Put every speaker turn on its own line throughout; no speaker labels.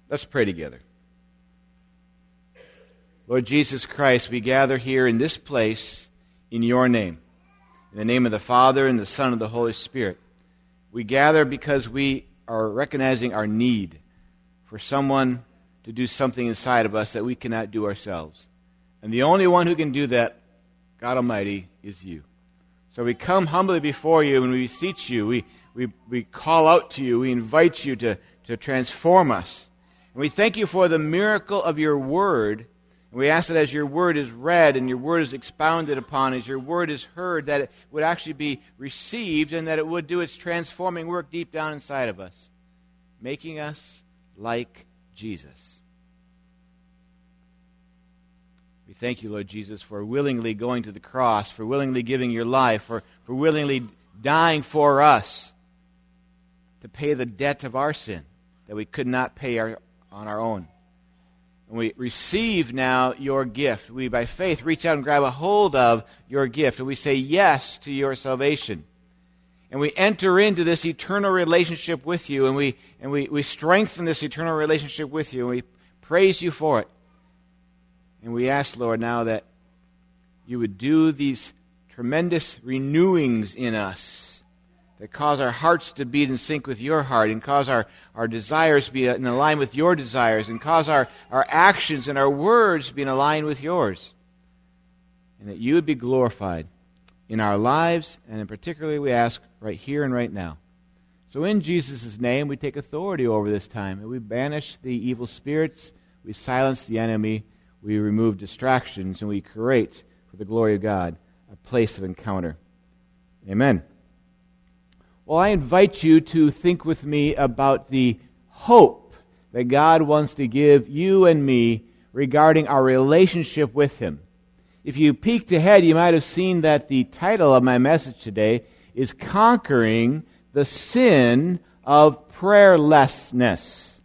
Let's pray together. Lord Jesus Christ, we gather here in this place in your name. In the name of the Father, and the Son, and the Holy Spirit. We gather because we are recognizing our need for someone to do something inside of us that we cannot do ourselves. And the only one who can do that, God Almighty, is you. So we come humbly before you and we beseech you. We call out to you. We invite you to transform us. And we thank you for the miracle of your word. And we ask that as your word is read and your word is expounded upon, as your word is heard, that it would actually be received and that it would do its transforming work deep down inside of us, making us like Jesus. We thank you, Lord Jesus, for willingly going to the cross, for willingly giving your life, for willingly dying for us to pay the debt of our sin that we could not pay on our own. And we receive now your gift. We, by faith, reach out and grab a hold of your gift, and we say yes to your salvation. And we enter into this eternal relationship with you, and we strengthen this eternal relationship with you, and we praise you for it. And we ask, Lord, now that you would do these tremendous renewings in us that cause our hearts to beat in sync with your heart, and cause our desires to be in line with your desires, and cause our actions and our words to be in line with yours. And that you would be glorified in our lives, and in particular we ask right here and right now. So in Jesus' name we take authority over this time, and we banish the evil spirits, we silence the enemy, we remove distractions, and we create, for the glory of God, a place of encounter. Amen. Well, I invite you to think with me about the hope that God wants to give you and me regarding our relationship with Him. If you peeked ahead, you might have seen that the title of my message today is Conquering the Sin of Prayerlessness.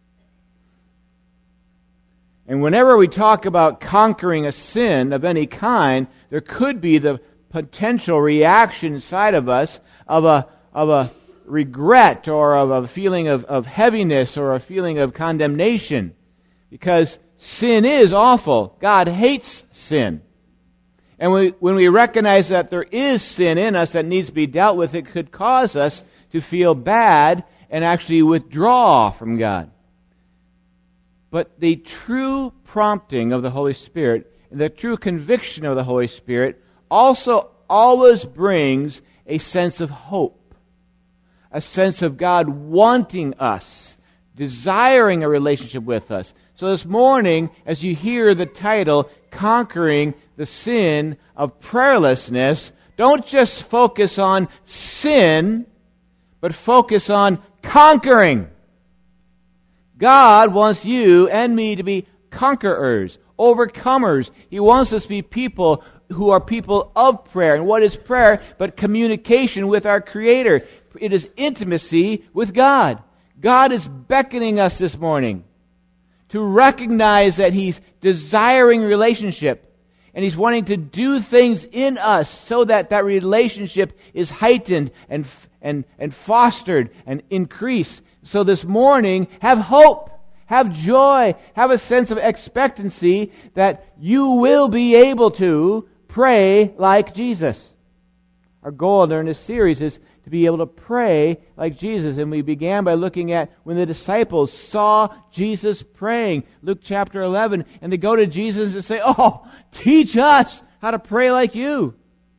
And whenever we talk about conquering a sin of any kind, there could be the potential reaction inside of us of a regret or of a feeling of heaviness or a feeling of condemnation. Because sin is awful. God hates sin. And when we recognize that there is sin in us that needs to be dealt with, it could cause us to feel bad and actually withdraw from God. But the true prompting of the Holy Spirit, and the true conviction of the Holy Spirit, also always brings a sense of hope. A sense of God wanting us, desiring a relationship with us. So this morning, as you hear the title, Conquering the Sin of Prayerlessness, don't just focus on sin, but focus on conquering. God wants you and me to be conquerors, overcomers. He wants us to be people who are people of prayer. And what is prayer but communication with our Creator? It is intimacy with God. God is beckoning us this morning to recognize that He's desiring relationship. And He's wanting to do things in us so that that relationship is heightened and fostered and increased. So this morning, have hope, have joy, have a sense of expectancy that you will be able to pray like Jesus. Our goal during this series is to be able to pray like Jesus. And we began by looking at when the disciples saw Jesus praying. Luke chapter 11. And they go to Jesus and say, "Oh, teach us how to pray like you."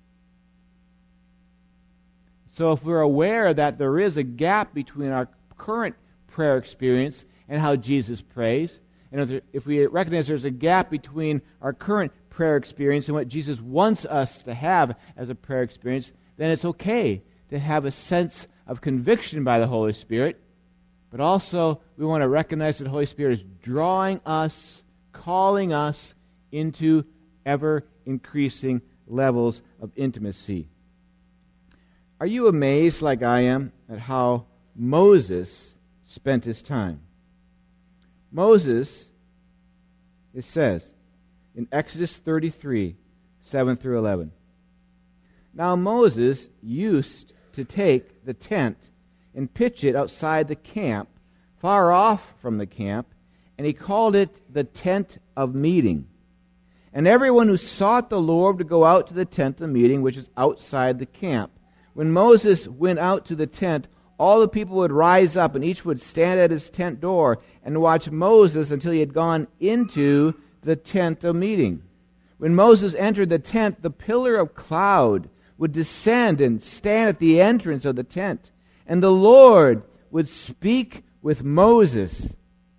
So if we're aware that there is a gap between our current prayer experience and how Jesus prays, and if we recognize there's a gap between our current prayer experience and what Jesus wants us to have as a prayer experience, then it's okay to have a sense of conviction by the Holy Spirit. But also, we want to recognize that the Holy Spirit is drawing us, calling us into ever-increasing levels of intimacy. Are you amazed, like I am, at how Moses spent his time? Moses, it says, in Exodus 33, 7 through 11. Now Moses used to take the tent and pitch it outside the camp far off from the camp, and he called it the tent of meeting. And everyone who sought the Lord would go out to the tent of meeting, which is outside the camp. When Moses went out to the tent, all the people would rise up, and each would stand at his tent door and watch Moses until he had gone into the tent of meeting. When Moses entered the tent, the pillar of cloud would descend and stand at the entrance of the tent, and the Lord would speak with Moses.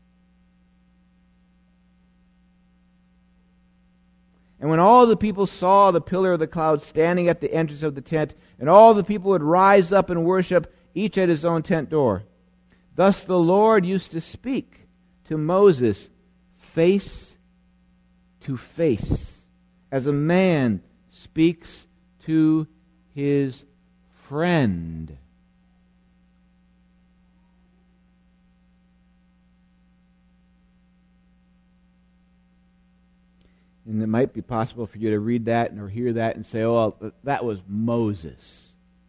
And when all the people saw the pillar of the cloud standing at the entrance of the tent, and all the people would rise up and worship, each at his own tent door. Thus the Lord used to speak to Moses face to face, as a man speaks to his friend. And it might be possible for you to read that or hear that and say, oh, that was Moses.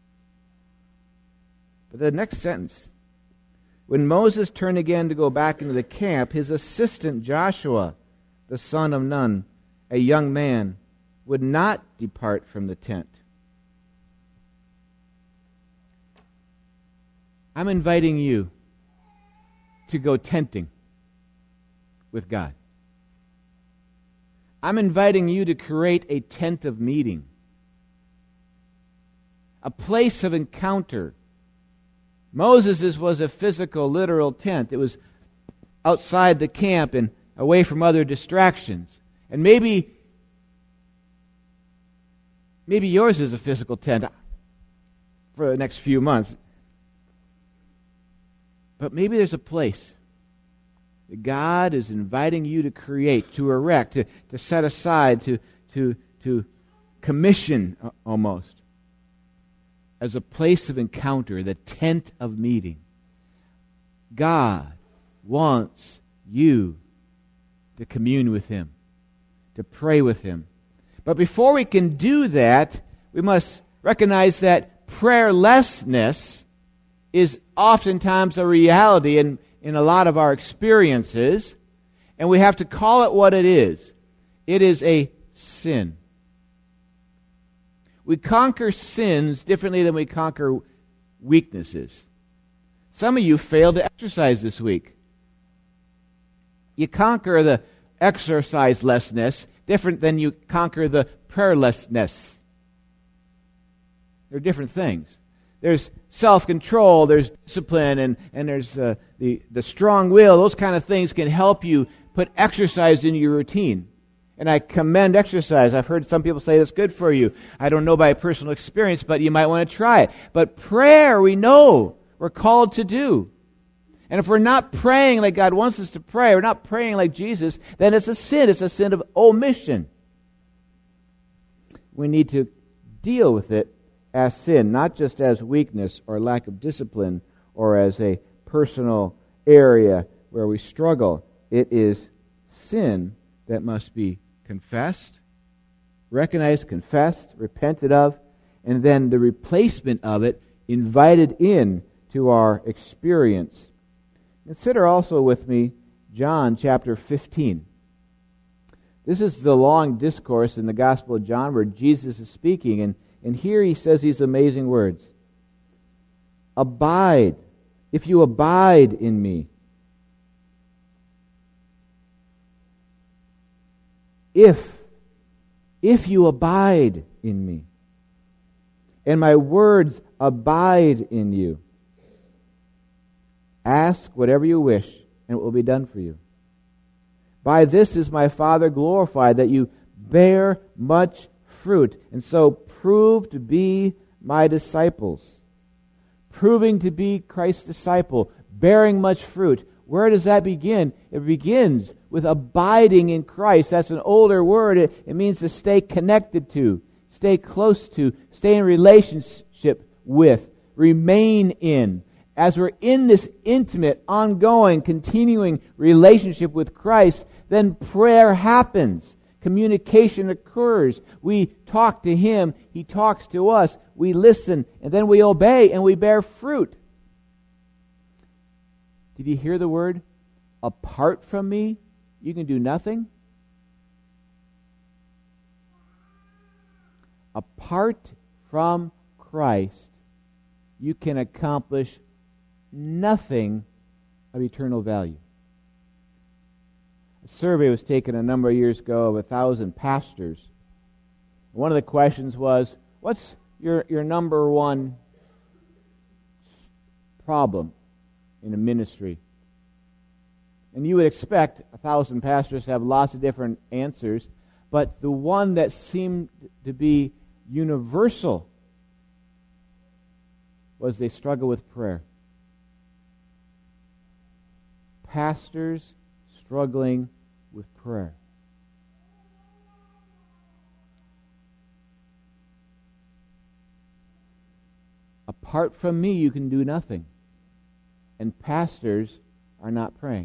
But the next sentence, when Moses turned again to go back into the camp, his assistant Joshua, the son of Nun, a young man, would not depart from the tent. I'm inviting you to go tenting with God. I'm inviting you to create a tent of meeting, a place of encounter. Moses' was a physical, literal tent. It was outside the camp and away from other distractions. And maybe yours is a physical tent for the next few months. But maybe there's a place that God is inviting you to create, to erect, to set aside, to commission almost, as a place of encounter, the tent of meeting. God wants you to commune with Him, to pray with Him. But before we can do that, we must recognize that prayerlessness is oftentimes a reality in a lot of our experiences, and we have to call it what it is. It is a sin. We conquer sins differently than we conquer weaknesses. Some of you failed to exercise this week. You conquer the exercise-lessness different than you conquer the prayerlessness. They're different things. There's self-control, there's discipline, and there's the strong will. Those kind of things can help you put exercise into your routine. And I commend exercise. I've heard some people say that's good for you. I don't know by personal experience, but you might want to try it. But prayer, we know we're called to do. And if we're not praying like God wants us to pray, we're not praying like Jesus, then it's a sin. It's a sin of omission. We need to deal with it as sin, not just as weakness or lack of discipline or as a personal area where we struggle. It is sin that must be confessed, recognized, confessed, repented of, and then the replacement of it invited in to our experience. Consider also with me John chapter 15. This is the long discourse in the Gospel of John where Jesus is speaking, and here he says these amazing words. Abide, if you abide in me. If you abide in me, and my words abide in you, ask whatever you wish, and it will be done for you. By this is my Father glorified, that you bear much fruit, and so prove to be my disciples. Proving to be Christ's disciple, bearing much fruit. Where does that begin? It begins with abiding in Christ. That's an older word. It means to stay connected to, stay close to, stay in relationship with, remain in. As we're in this intimate, ongoing, continuing relationship with Christ, then prayer happens. Communication occurs. We talk to Him. He talks to us. We listen, and then we obey, and we bear fruit. Did you hear the word? Apart from me, you can do nothing. Apart from Christ, you can accomplish nothing of eternal value. A survey was taken a number of years ago of 1,000 pastors. One of the questions was, what's your number one problem in a ministry? And you would expect 1,000 pastors to have lots of different answers, but the one that seemed to be universal was they struggle with prayer. Pastors struggling with prayer. Apart from me, you can do nothing. And pastors are not praying.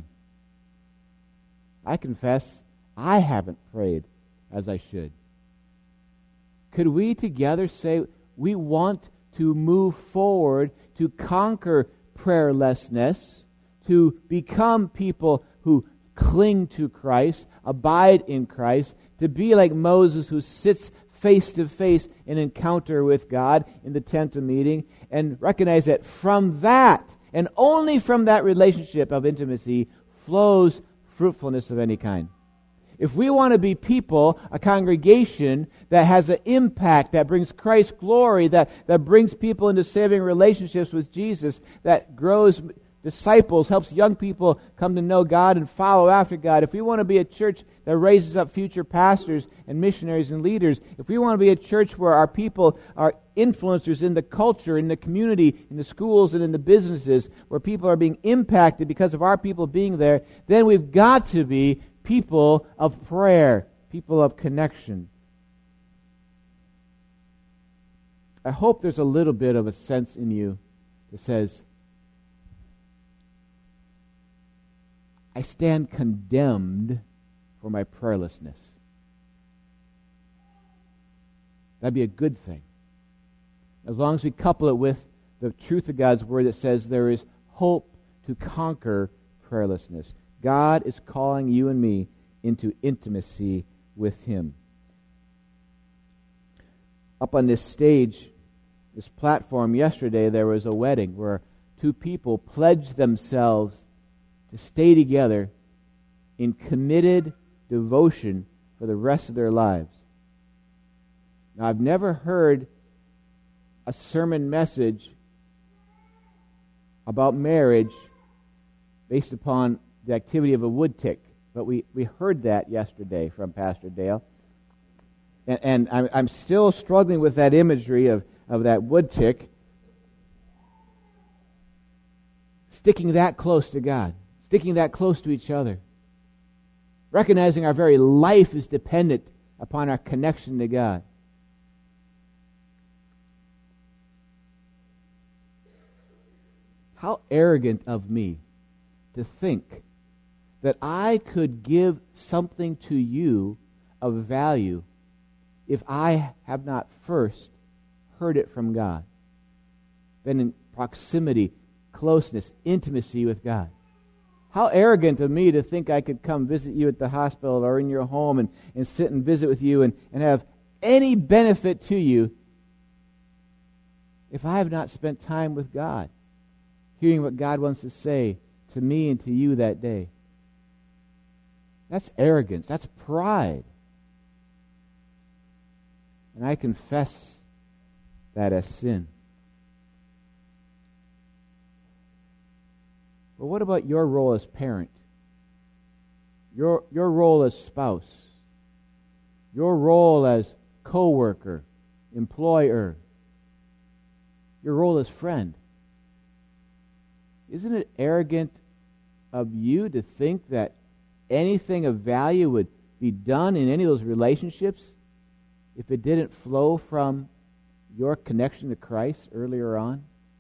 I confess, I haven't prayed as I should. Could we together say we want to move forward to conquer prayerlessness, to become people who cling to Christ, abide in Christ, to be like Moses who sits face to face in encounter with God in the tent of meeting, and recognize that from that, and only from that relationship of intimacy, flows fruitfulness of any kind. If we want to be people, a congregation that has an impact, that brings Christ glory, that brings people into saving relationships with Jesus, that grows disciples, helps young people come to know God and follow after God, if we want to be a church that raises up future pastors and missionaries and leaders, if we want to be a church where our people are influencers in the culture, in the community, in the schools, and in the businesses, where people are being impacted because of our people being there, then we've got to be people of prayer, people of connection. I hope there's a little bit of a sense in you that says, I stand condemned for my prayerlessness. That'd be a good thing. As long as we couple it with the truth of God's Word that says there is hope to conquer prayerlessness. God is calling you and me into intimacy with Him. Up on this stage, this platform yesterday, there was a wedding where two people pledged themselves to stay together in committed devotion for the rest of their lives. Now, I've never heard a sermon message about marriage based upon the activity of a wood tick, but we heard that yesterday from Pastor Dale. And I'm still struggling with that imagery of that wood tick sticking that close to God, sticking that close to each other, recognizing our very life is dependent upon our connection to God. How arrogant of me to think that I could give something to you of value if I have not first heard it from God, been in proximity, closeness, intimacy with God. How arrogant of me to think I could come visit you at the hospital or in your home and sit and visit with you and have any benefit to you if I have not spent time with God, hearing what God wants to say to me and to you that day. That's arrogance. That's pride. And I confess that as sin. But what about your role as parent? Your role as spouse? Your role as co-worker, employer? Your role as friend? Isn't it arrogant of you to think that anything of value would be done in any of those relationships if it didn't flow from your connection to Christ earlier on?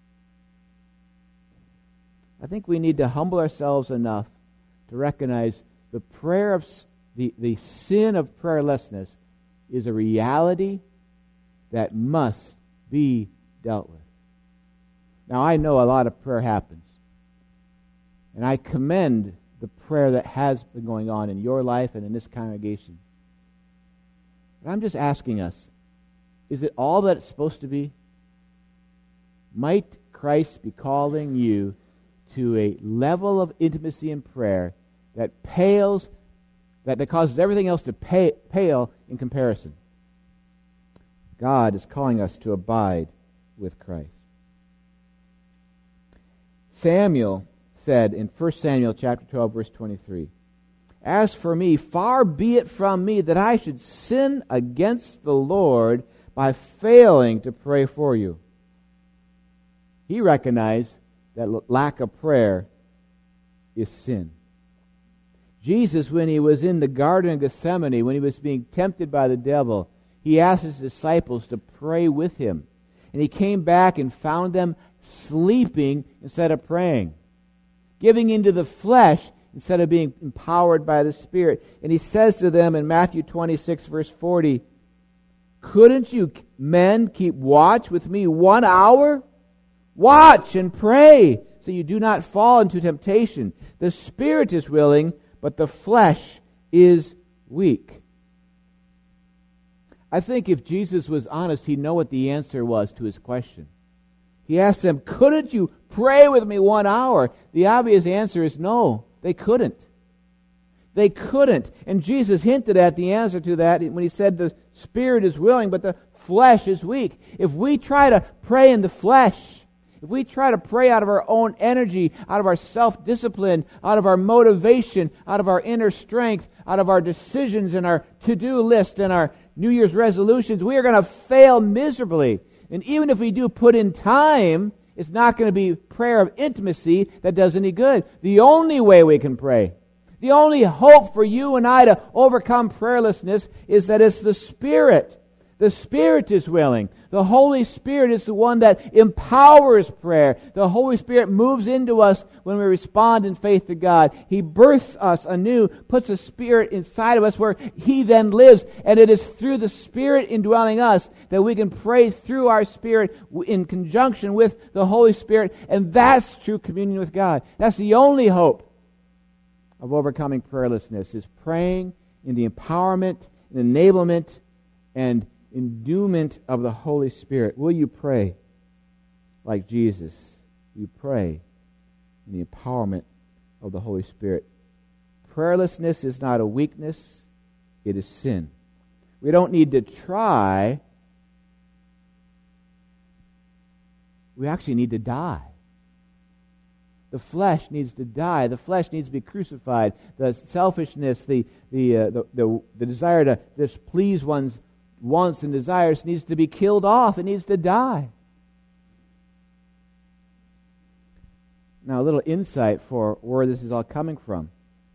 I think we need to humble ourselves enough to recognize the prayer of the sin of prayerlessness is a reality that must be dealt with. Now, I know a lot of prayer happens. And I commend the prayer that has been going on in your life and in this congregation. But I'm just asking us, is it all that it's supposed to be? Might Christ be calling you to a level of intimacy in prayer that pales, that causes everything else to pale in comparison? God is calling us to abide with Christ. Samuel said in 1 Samuel chapter 12, verse 23, "As for me, far be it from me that I should sin against the Lord by failing to pray for you." He recognized that lack of prayer is sin. Jesus, when he was in the Garden of Gethsemane, when he was being tempted by the devil, he asked his disciples to pray with him. And he came back and found them sleeping instead of praying, giving into the flesh instead of being empowered by the Spirit. And he says to them in Matthew 26, verse 40, "Couldn't you men keep watch with me 1 hour? Watch and pray, so you do not fall into temptation. The spirit is willing, but the flesh is weak." I think if Jesus was honest, he'd know what the answer was to his question. He asked them, "Couldn't you pray with me 1 hour?" The obvious answer is no, they couldn't. They couldn't. And Jesus hinted at the answer to that when he said the spirit is willing, but the flesh is weak. If we try to pray in the flesh, if we try to pray out of our own energy, out of our self-discipline, out of our motivation, out of our inner strength, out of our decisions and our to-do list and our New Year's resolutions, we are going to fail miserably. And even if we do put in time, it's not going to be prayer of intimacy that does any good. The only way we can pray, the only hope for you and I to overcome prayerlessness is that it's the Spirit. The Spirit is willing. The Holy Spirit is the one that empowers prayer. The Holy Spirit moves into us when we respond in faith to God. He births us anew, puts a spirit inside of us where He then lives. And it is through the Spirit indwelling us that we can pray through our spirit in conjunction with the Holy Spirit. And that's true communion with God. That's the only hope of overcoming prayerlessness, is praying in the empowerment and enablement and endowment of the Holy Spirit. Will you pray like Jesus? Will you pray in the empowerment of the Holy Spirit? Prayerlessness is not a weakness, it is sin. We don't need to try. We actually need to die. The flesh needs to die. The flesh needs to be crucified. The selfishness, the desire to just please one's wants and desires needs to be killed off. It needs to die. Now, a little insight for where this is all coming from.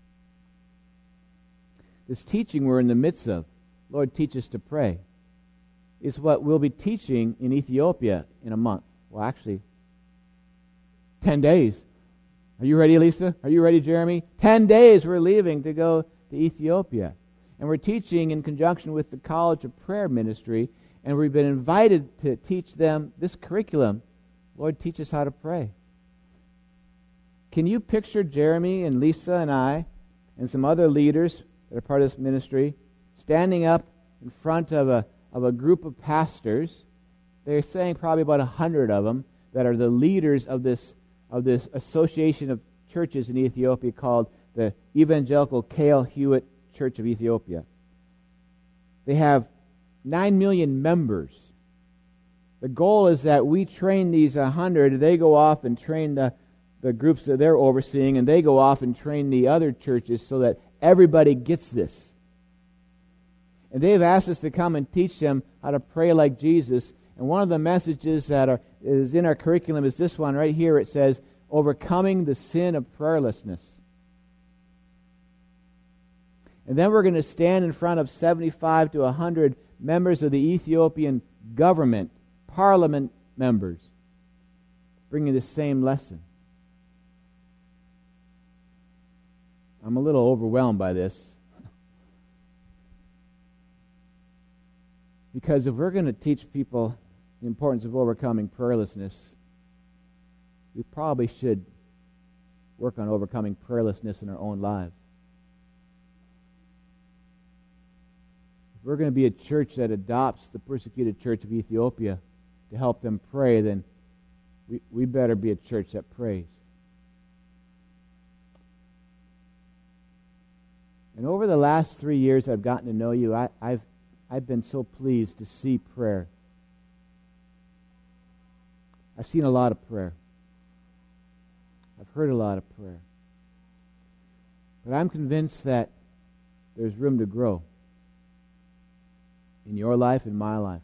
This teaching we're in the midst of, Lord, teach us to pray, is what we'll be teaching in Ethiopia in a month. Well, actually, 10 days. Are you ready, Lisa? Are you ready, Jeremy? 10 days we're leaving to go to Ethiopia. And we're teaching in conjunction with the College of Prayer Ministry, and we've been invited to teach them this curriculum. Lord, teach us how to pray. Can you picture Jeremy and Lisa and I and some other leaders that are part of this ministry standing up in front of a group of pastors? They're saying probably about 100 of them that are the leaders of this association of churches in Ethiopia called the Evangelical Cale Hewitt Church of Ethiopia. They have 9 million members. The goal is that we train these 100. They go off and train the groups that they're overseeing, and they go off and train the other churches so that everybody gets this. And they've asked us to come and teach them how to pray like Jesus. And one of the messages that is in our curriculum is this one right here. It says, overcoming the sin of prayerlessness. And then we're going to stand in front of 75 to 100 members of the Ethiopian government, parliament members, bringing the same lesson. I'm a little overwhelmed by this. Because if we're going to teach people the importance of overcoming prayerlessness, we probably should work on overcoming prayerlessness in our own lives. If we're going to be a church that adopts the persecuted church of Ethiopia to help them pray, then we better be a church that prays. And over the last 3 years I've gotten to know you, I've been so pleased to see prayer. I've seen a lot of prayer. I've heard a lot of prayer. But I'm convinced that there's room to grow in your life, in my life.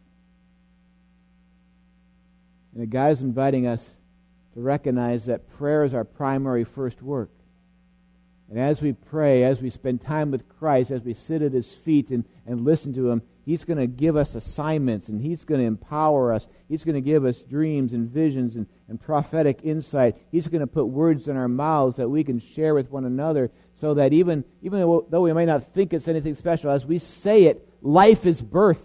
And that God is inviting us to recognize that prayer is our primary first work. And as we pray, as we spend time with Christ, as we sit at His feet and listen to Him, He's going to give us assignments, and He's going to empower us. He's going to give us dreams and visions and prophetic insight. He's going to put words in our mouths that we can share with one another, so that even though we may not think it's anything special, as we say it, life is birthed.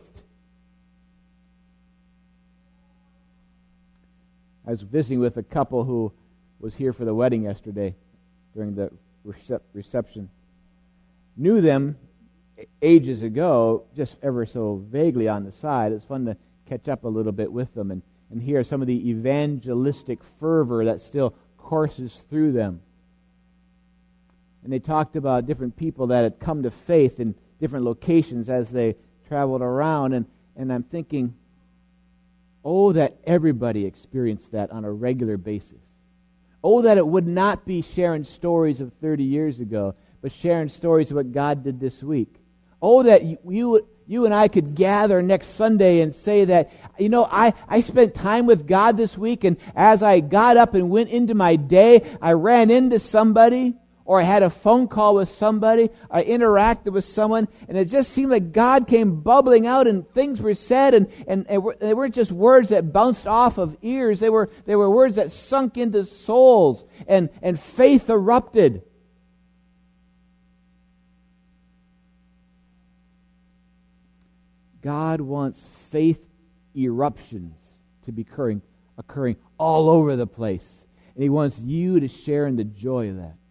I was visiting with a couple who was here for the wedding yesterday during the reception. Knew them ages ago, just ever so vaguely on the side. It's fun to catch up a little bit with them and hear some of the evangelistic fervor that still courses through them. And they talked about different people that had come to faith in different locations as they traveled around, and I'm thinking, oh, that everybody experienced that on a regular basis. Oh, that it would not be sharing stories of 30 years ago, but sharing stories of what God did this week. Oh, that you and I could gather next Sunday and say that, I spent time with God this week, and as I got up and went into my day, I ran into somebody, or I had a phone call with somebody, I interacted with someone, and it just seemed like God came bubbling out, and things were said, and they weren't just words that bounced off of ears. They were words that sunk into souls, and faith erupted. God wants faith eruptions to be occurring all over the place, and He wants you to share in the joy of that.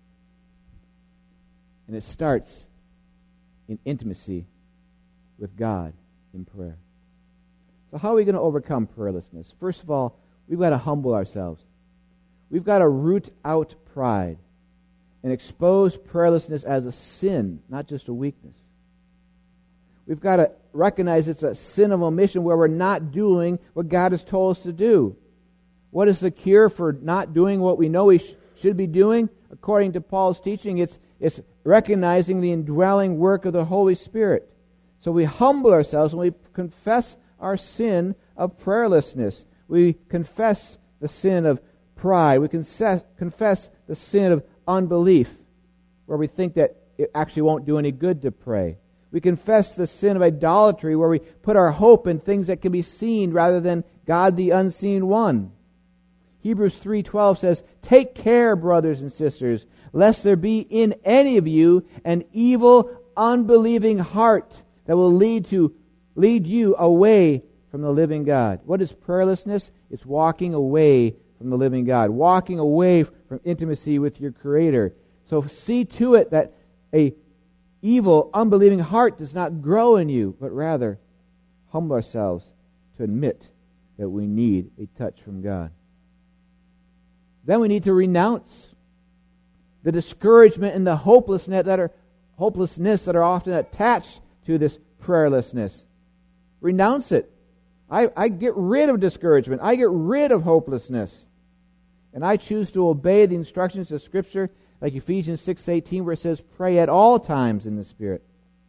And it starts in intimacy with God in prayer. So how are we going to overcome prayerlessness? First of all, we've got to humble ourselves. We've got to root out pride and expose prayerlessness as a sin, not just a weakness. We've got to recognize it's a sin of omission where we're not doing what God has told us to do. What is the cure for not doing what we know we should be doing? According to Paul's teaching, it's recognizing the indwelling work of the Holy Spirit. So we humble ourselves and we confess our sin of prayerlessness. We confess the sin of pride. We confess the sin of unbelief, where we think that it actually won't do any good to pray. We confess the sin of idolatry, where we put our hope in things that can be seen rather than God, the unseen one. Hebrews 3:12 says, "Take care, brothers and sisters, lest there be in any of you an evil, unbelieving heart that will lead you away from the living God." What is prayerlessness? It's walking away from the living God, walking away from intimacy with your Creator. So see to it that a evil, unbelieving heart does not grow in you, but rather humble ourselves to admit that we need a touch from God. Then we need to renounce the discouragement and the hopelessness that are often attached to this prayerlessness. Renounce it. I get rid of discouragement. I get rid of hopelessness. And I choose to obey the instructions of Scripture, like Ephesians 6:18, where it says, "Pray at all times in the Spirit."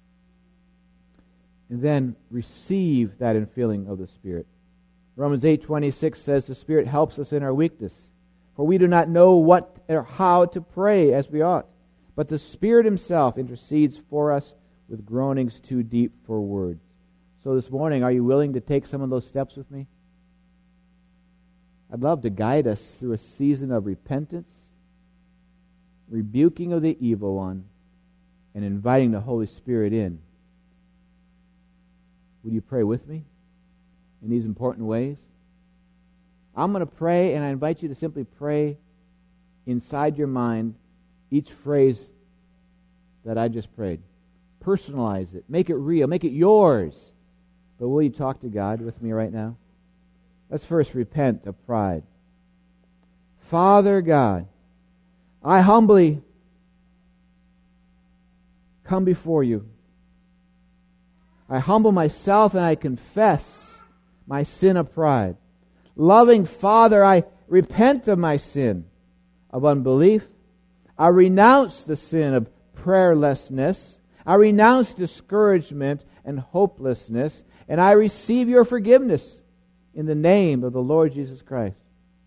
And then receive that infilling of the Spirit. Romans 8:26 says, "The Spirit helps us in our weakness. For we do not know what or how to pray as we ought. But the Spirit Himself intercedes for us with groanings too deep for words." So this morning, are you willing to take some of those steps with me? I'd love to guide us through a season of repentance, rebuking of the evil one, and inviting the Holy Spirit in. Would you pray with me in these important ways? I'm going to pray, and I invite you to simply pray inside your mind each phrase that I just prayed. Personalize it. Make it real. Make it yours. But will you talk to God with me right now? Let's first repent of pride. Father God, I humbly come before you. I humble myself and I confess my sin of pride. Loving Father, I repent of my sin of unbelief. I renounce the sin of prayerlessness. I renounce discouragement and hopelessness, and I receive your forgiveness in the name of the Lord Jesus Christ.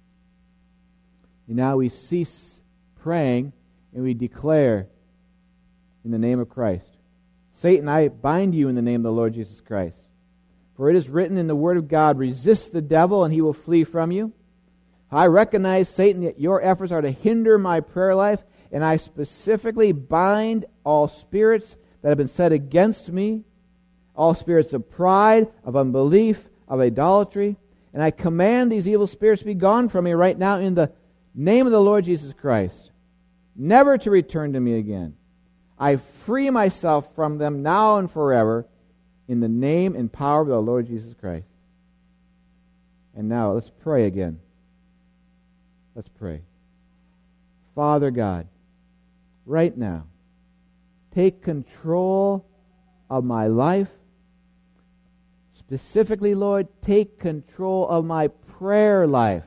And now we cease praying and we declare in the name of Christ. Satan, I bind you in the name of the Lord Jesus Christ. For it is written in the Word of God, resist the devil and he will flee from you. I recognize, Satan, that your efforts are to hinder my prayer life, and I specifically bind all spirits that have been set against me, all spirits of pride, of unbelief, of idolatry, and I command these evil spirits to be gone from me right now in the name of the Lord Jesus Christ, never to return to me again. I free myself from them now and forever in the name and power of the Lord Jesus Christ. And now let's pray again. Let's pray. Father God, right now, take control of my life. Specifically, Lord, take control of my prayer life.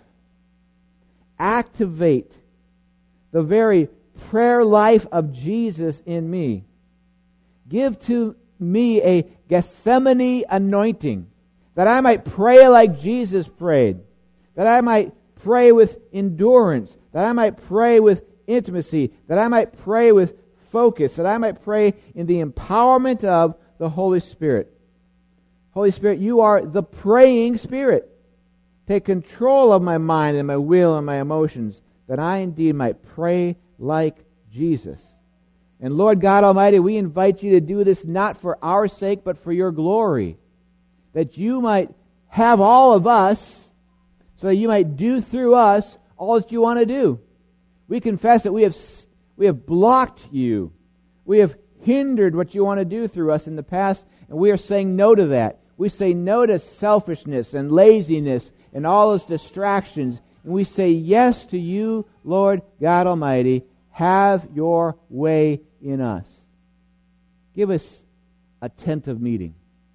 Activate the very prayer life of Jesus in me. Give to me a Gethsemane anointing, that I might pray like Jesus prayed, that I might pray with endurance, that I might pray with intimacy, that I might pray with focus, that I might pray in the empowerment of the Holy Spirit. Holy Spirit, you are the praying Spirit. Take control of my mind and my will and my emotions, that I indeed might pray like Jesus. And Lord God Almighty, we invite you to do this not for our sake, but for your glory, that you might have all of us, so that you might do through us all that you want to do. We confess that we have blocked you. We have hindered what you want to do through us in the past, and we are saying no to that. We say no to selfishness and laziness and all those distractions, and we say yes to you, Lord God Almighty. Have your way in us. Give us attentive meeting.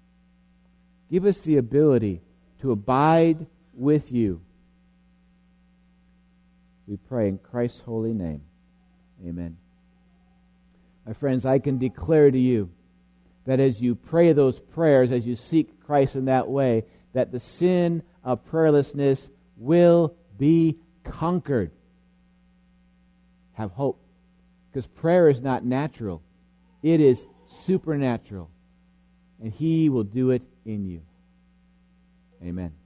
Give us the ability to abide with you. We pray in Christ's holy name. Amen. My friends, I can declare to you that as you pray those prayers, as you seek Christ in that way, that the sin of prayerlessness will be conquered. Have hope. Because prayer is not natural. It is supernatural. And He will do it in you. Amen.